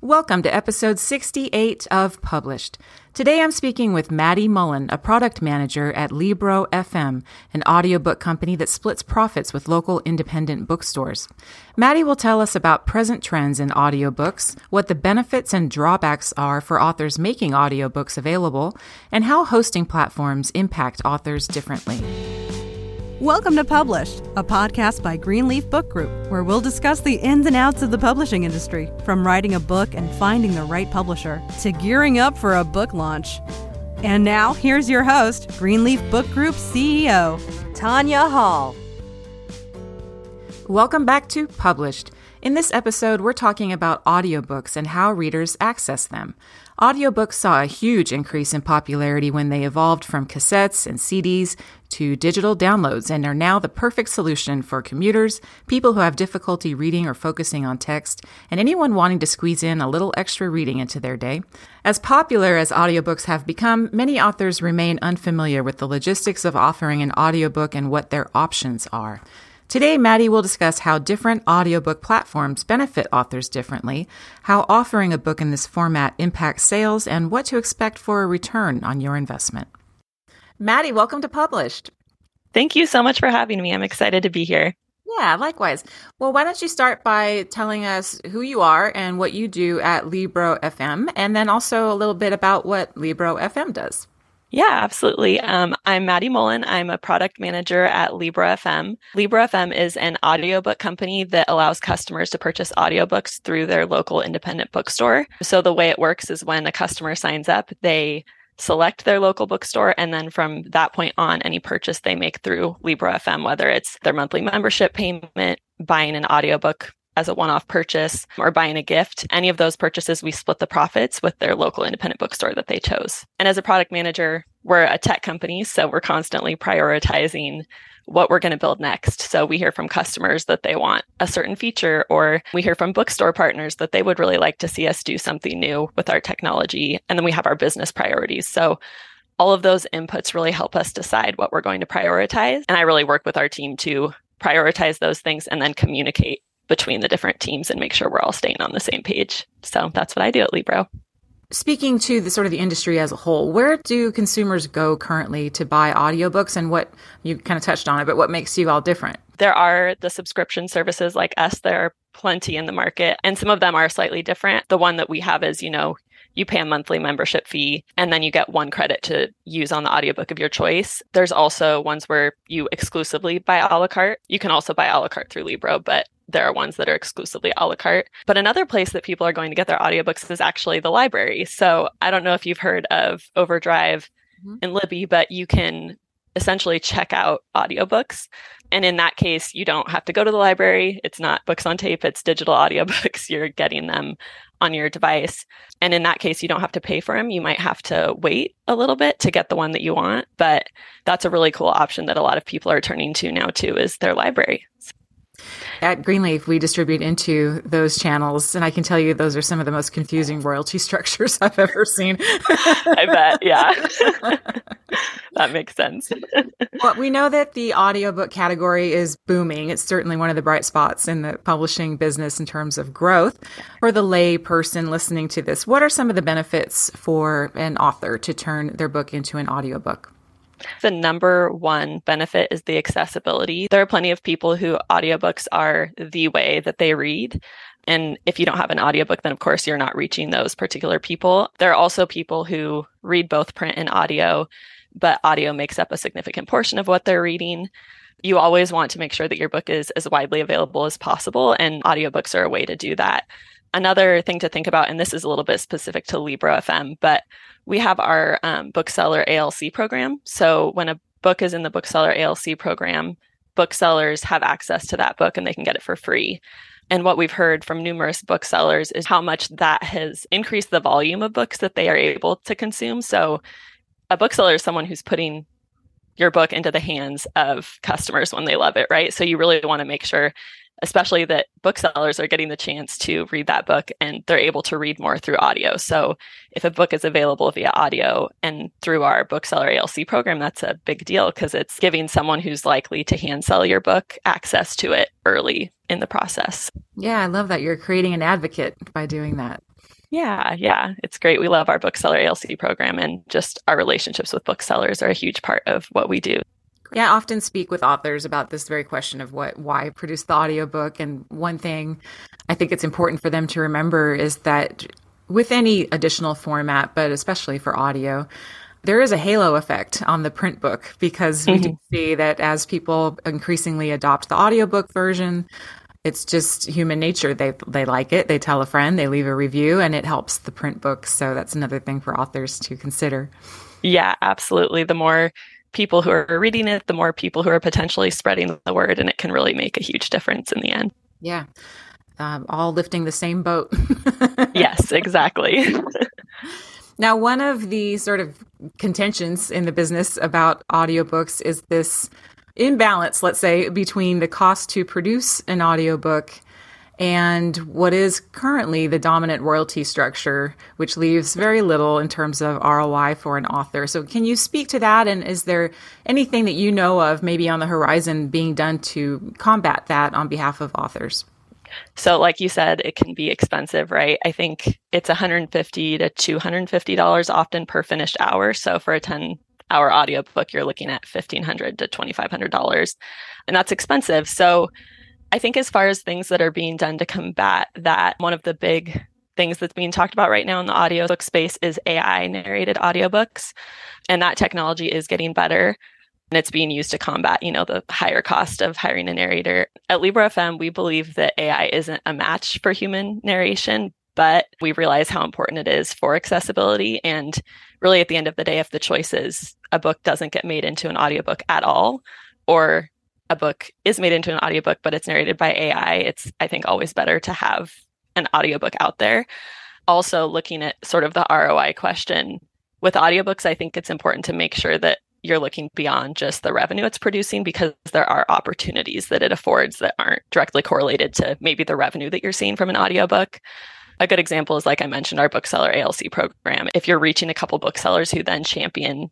Welcome to episode 68 of Published. Today I'm speaking with Maddie Mullen, a product manager at Libro FM, an audiobook company that splits profits with local independent bookstores. Maddie will tell us about present trends in audiobooks, what the benefits and drawbacks are for authors making audiobooks available, and how hosting platforms impact authors differently. Welcome to Published, a podcast by Greenleaf Book Group, where we'll discuss the ins and outs of the publishing industry, from writing a book and finding the right publisher, to gearing up for a book launch. And now, here's your host, Greenleaf Book Group CEO, Tanya Hall. Welcome back to Published. In this episode, we're talking about audiobooks and how readers access them. Audiobooks saw a huge increase in popularity when they evolved from cassettes and CDs to digital downloads and are now the perfect solution for commuters, people who have difficulty reading or focusing on text, and anyone wanting to squeeze in a little extra reading into their day. As popular as audiobooks have become, many authors remain unfamiliar with the logistics of offering an audiobook and what their options are. Today, Maddie will discuss how different audiobook platforms benefit authors differently, how offering a book in this format impacts sales, and what to expect for a return on your investment. Maddie, welcome to Published. Thank you so much for having me. I'm excited to be here. Yeah, likewise. Well, why don't you start by telling us who you are and what you do at Libro FM, and then also a little bit about what Libro FM does. Yeah, absolutely. I'm Maddie Mullen. I'm a product manager at Libro FM. Libro FM is an audiobook company that allows customers to purchase audiobooks through their local independent bookstore. So the way it works is when a customer signs up, they select their local bookstore, and then from that point on, any purchase they make through Libro FM, whether it's their monthly membership payment, buying an audiobook as a one-off purchase, or buying a gift, any of those purchases, we split the profits with their local independent bookstore that they chose. And as a product manager, we're a tech company, so we're constantly prioritizing what we're going to build next. So we hear from customers that they want a certain feature, or we hear from bookstore partners that they would really like to see us do something new with our technology. And then we have our business priorities. So all of those inputs really help us decide what we're going to prioritize. And I really work with our team to prioritize those things and then communicate between the different teams and make sure we're all staying on the same page. So that's what I do at Libro. Speaking to the sort of the industry as a whole, where do consumers go currently to buy audiobooks, and what, you kind of touched on it, but what makes you all different? There are the subscription services like us. There are plenty in the market, and some of them are slightly different. The one that we have is, you pay a monthly membership fee, and then you get one credit to use on the audiobook of your choice. There's also ones where you exclusively buy a la carte. You can also buy a la carte through Libro, but there are ones that are exclusively a la carte. But another place that people are going to get their audiobooks is actually the library. So I don't know if you've heard of Overdrive and Libby, but you can essentially check out audiobooks. And in that case, you don't have to go to the library. It's not books on tape, it's digital audiobooks. You're getting them on your device. And in that case, you don't have to pay for them. You might have to wait a little bit to get the one that you want. But that's a really cool option that a lot of people are turning to now too, is their library. At Greenleaf, we distribute into those channels, and I can tell you those are some of the most confusing royalty structures I've ever seen. I bet, yeah. That makes sense. Well, we know that the audiobook category is booming. It's certainly one of the bright spots in the publishing business in terms of growth. For the lay person listening to this, what are some of the benefits for an author to turn their book into an audiobook? The number one benefit is the accessibility. There are plenty of people who audiobooks are the way that they read. And if you don't have an audiobook, then of course you're not reaching those particular people. There are also people who read both print and audio, but audio makes up a significant portion of what they're reading. You always want to make sure that your book is as widely available as possible, and audiobooks are a way to do that. Another thing to think about, and this is a little bit specific to Libro FM, but we have our bookseller ALC program. So when a book is in the bookseller ALC program, booksellers have access to that book and they can get it for free. And what we've heard from numerous booksellers is how much that has increased the volume of books that they are able to consume. So a bookseller is someone who's putting your book into the hands of customers when they love it, right? So you really want to make sure, especially that booksellers are getting the chance to read that book and they're able to read more through audio. So if a book is available via audio and through our bookseller ALC program, that's a big deal because it's giving someone who's likely to hand sell your book access to it early in the process. Yeah, I love that. You're creating an advocate by doing that. Yeah. It's great. We love our Bookseller ALC program, and just our relationships with booksellers are a huge part of what we do. Yeah, I often speak with authors about this very question of why produce the audiobook. And one thing I think it's important for them to remember is that with any additional format, but especially for audio, there is a halo effect on the print book, because we do see that as people increasingly adopt the audiobook version, it's just human nature. They like it. They tell a friend, they leave a review, and it helps the print book. So that's another thing for authors to consider. Yeah, absolutely. The more people who are reading it, the more people who are potentially spreading the word, and it can really make a huge difference in the end. Yeah. All lifting the same boat. Yes, exactly. Now, one of the sort of contentions in the business about audiobooks is this imbalance, let's say, between the cost to produce an audiobook and what is currently the dominant royalty structure, which leaves very little in terms of ROI for an author. So can you speak to that? And is there anything that you know of maybe on the horizon being done to combat that on behalf of authors? So like you said, it can be expensive, right? I think it's $150 to $250 often per finished hour. So for a 10-hour audiobook, you're looking at $1,500 to $2,500, and that's expensive. So I think as far as things that are being done to combat that, one of the big things that's being talked about right now in the audiobook space is AI narrated audiobooks. And that technology is getting better, and it's being used to combat, the higher cost of hiring a narrator. At Libro FM, we believe that AI isn't a match for human narration, but we realize how important it is for accessibility. And really, at the end of the day, if the choice is a book doesn't get made into an audiobook at all, or a book is made into an audiobook, but it's narrated by AI, it's, I think, always better to have an audiobook out there. Also, looking at sort of the ROI question, with audiobooks, I think it's important to make sure that you're looking beyond just the revenue it's producing, because there are opportunities that it affords that aren't directly correlated to maybe the revenue that you're seeing from an audiobook. A good example is, like I mentioned, our Bookseller ALC program. If you're reaching a couple booksellers who then champion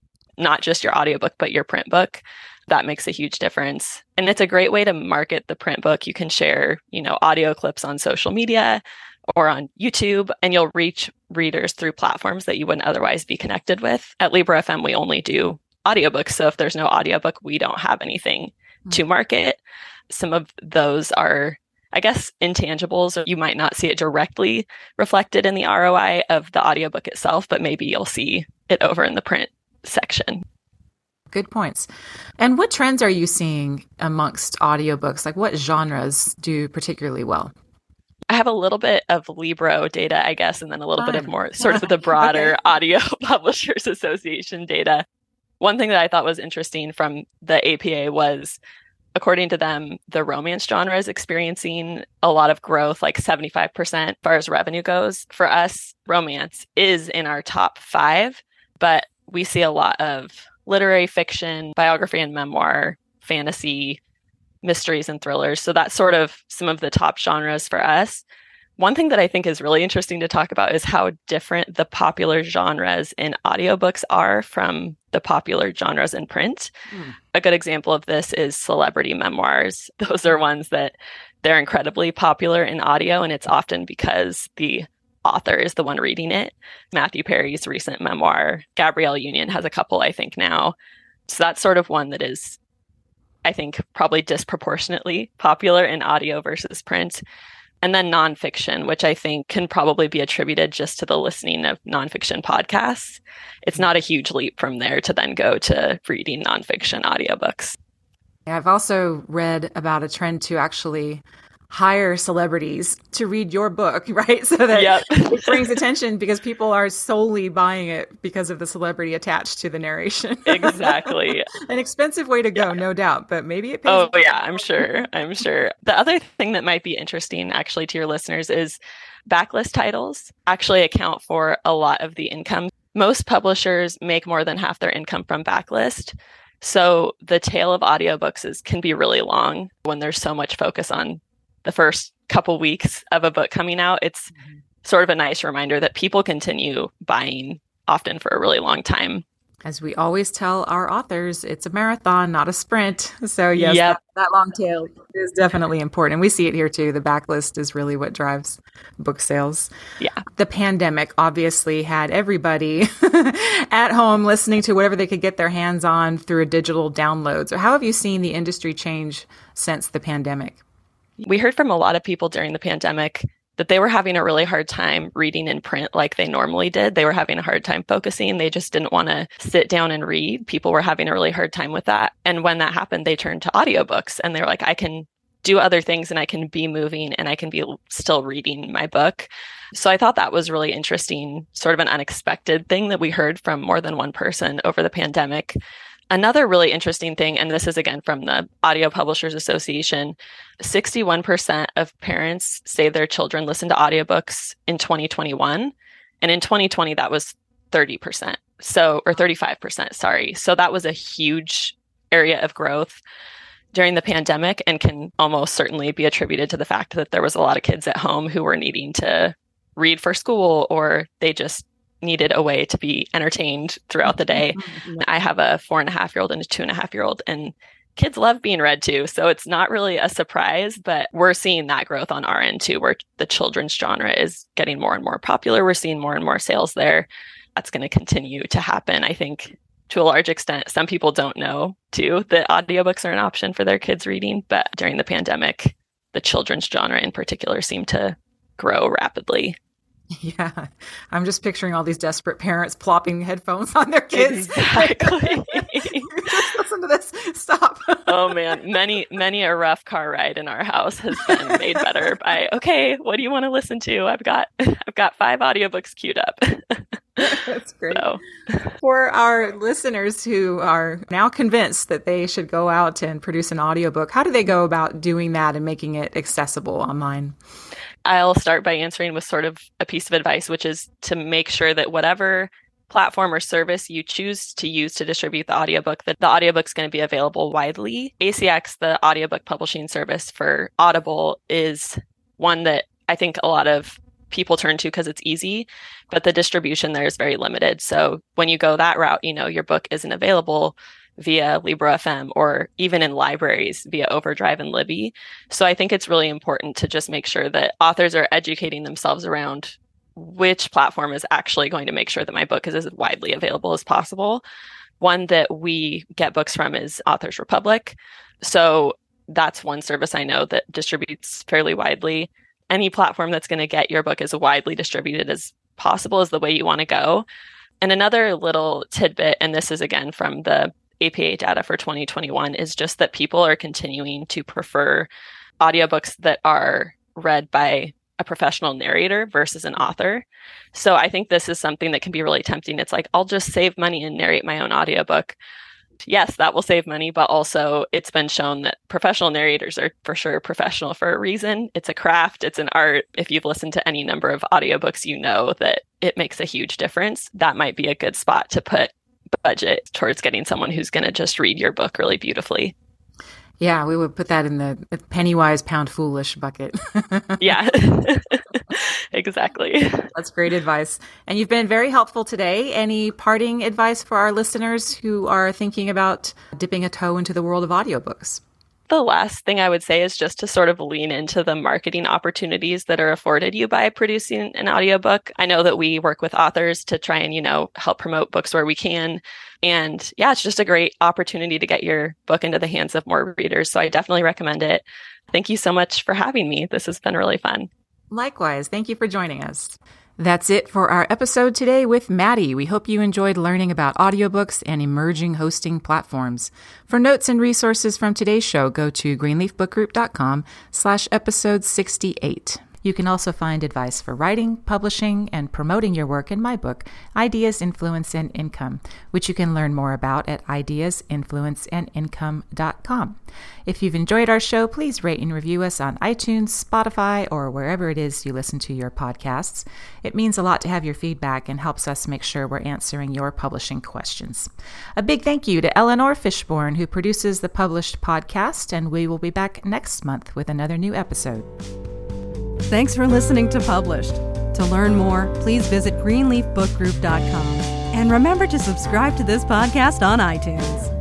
not just your audiobook, but your print book, that makes a huge difference. And it's a great way to market the print book. You can share, audio clips on social media or on YouTube, and you'll reach readers through platforms that you wouldn't otherwise be connected with. At Libro FM, we only do audiobooks. So if there's no audiobook, we don't have anything to market. Some of those are, I guess, intangibles. You might not see it directly reflected in the ROI of the audiobook itself, but maybe you'll see it over in the print section. Good points. And what trends are you seeing amongst audiobooks? Like, what genres do particularly well? I have a little bit of Libro data, I guess, and then a little bit of more sort of the broader Audio Publishers Association data. One thing that I thought was interesting from the APA was, according to them, the romance genre is experiencing a lot of growth, like 75% as far as revenue goes. For us, romance is in our top 5, but we see a lot of literary fiction, biography and memoir, fantasy, mysteries and thrillers. So that's sort of some of the top genres for us. One thing that I think is really interesting to talk about is how different the popular genres in audiobooks are from the popular genres in print. A good example of this is celebrity memoirs. Those are ones that they're incredibly popular in audio, and it's often because the author is the one reading it. Matthew Perry's recent memoir, Gabrielle Union, has a couple, I think, now. So that's sort of one that is, I think, probably disproportionately popular in audio versus print. And then nonfiction, which I think can probably be attributed just to the listening of nonfiction podcasts. It's not a huge leap from there to then go to reading nonfiction audiobooks. I've also read about a trend to actually hire celebrities to read your book, right? So that it brings attention, because people are solely buying it because of the celebrity attached to the narration. Exactly. An expensive way to go, no doubt, but maybe it pays. Oh, yeah, I'm sure. The other thing that might be interesting, actually, to your listeners is backlist titles actually account for a lot of the income. Most publishers make more than half their income from backlist. So the tail of audiobooks can be really long when there's so much focus on the first couple weeks of a book coming out. It's sort of a nice reminder that people continue buying often for a really long time. As we always tell our authors, it's a marathon, not a sprint. So yes, that long tail is definitely important. And we see it here too. The backlist is really what drives book sales. Yeah. The pandemic obviously had everybody at home listening to whatever they could get their hands on through a digital download. So how have you seen the industry change since the pandemic? We heard from a lot of people during the pandemic that they were having a really hard time reading in print like they normally did. They were having a hard time focusing. They just didn't want to sit down and read. People were having a really hard time with that. And when that happened, they turned to audiobooks and they were like, I can do other things and I can be moving and I can be still reading my book. So I thought that was really interesting, sort of an unexpected thing that we heard from more than one person over the pandemic. Another really interesting thing, and this is again from the Audio Publishers Association, 61% of parents say their children listen to audiobooks in 2021. And in 2020, that was 30%. Or 35%, sorry. So that was a huge area of growth during the pandemic and can almost certainly be attributed to the fact that there was a lot of kids at home who were needing to read for school, or they just needed a way to be entertained throughout the day. I have a 4.5-year-old and a 2.5-year-old, and kids love being read to. So it's not really a surprise, but we're seeing that growth on our end too, where the children's genre is getting more and more popular. We're seeing more and more sales there. That's going to continue to happen. I think to a large extent, some people don't know too that audiobooks are an option for their kids reading, but during the pandemic, the children's genre in particular seemed to grow rapidly. Yeah, I'm just picturing all these desperate parents plopping headphones on their kids. Exactly. Just listen to this. Stop. Oh man, many a rough car ride in our house has been made better by, okay, what do you want to listen to? I've got 5 audiobooks queued up. That's great. So. For our listeners who are now convinced that they should go out and produce an audiobook, how do they go about doing that and making it accessible online? I'll start by answering with sort of a piece of advice, which is to make sure that whatever platform or service you choose to use to distribute the audiobook, that the audiobook's going to be available widely. ACX, the audiobook publishing service for Audible, is one that I think a lot of people turn to because it's easy, but the distribution there is very limited. So when you go that route, your book isn't available via Libro FM or even in libraries via Overdrive and Libby. So I think it's really important to just make sure that authors are educating themselves around which platform is actually going to make sure that my book is as widely available as possible. One that we get books from is Authors Republic. So that's one service I know that distributes fairly widely. Any platform that's going to get your book as widely distributed as possible is the way you want to go. And another little tidbit, and this is again from the APA data for 2021, is just that people are continuing to prefer audiobooks that are read by a professional narrator versus an author. So I think this is something that can be really tempting. It's like, I'll just save money and narrate my own audiobook. Yes, that will save money, but also it's been shown that professional narrators are for sure professional for a reason. It's a craft, it's an art. If you've listened to any number of audiobooks, you know that it makes a huge difference. That might be a good spot to put budget towards getting someone who's going to just read your book really beautifully. Yeah, we would put that in the penny wise, pound foolish bucket. Yeah, exactly. That's great advice. And you've been very helpful today. Any parting advice for our listeners who are thinking about dipping a toe into the world of audiobooks? The last thing I would say is just to sort of lean into the marketing opportunities that are afforded you by producing an audiobook. I know that we work with authors to try and, help promote books where we can. And yeah, it's just a great opportunity to get your book into the hands of more readers. So I definitely recommend it. Thank you so much for having me. This has been really fun. Likewise. Thank you for joining us. That's it for our episode today with Maddie. We hope you enjoyed learning about audiobooks and emerging hosting platforms. For notes and resources from today's show, go to greenleafbookgroup.com/episode 68. You can also find advice for writing, publishing, and promoting your work in my book, Ideas, Influence, and Income, which you can learn more about at ideasinfluenceandincome.com. If you've enjoyed our show, please rate and review us on iTunes, Spotify, or wherever it is you listen to your podcasts. It means a lot to have your feedback and helps us make sure we're answering your publishing questions. A big thank you to Eleanor Fishborn, who produces the Published podcast, and we will be back next month with another new episode. Thanks for listening to Published. To learn more, please visit greenleafbookgroup.com. And remember to subscribe to this podcast on iTunes.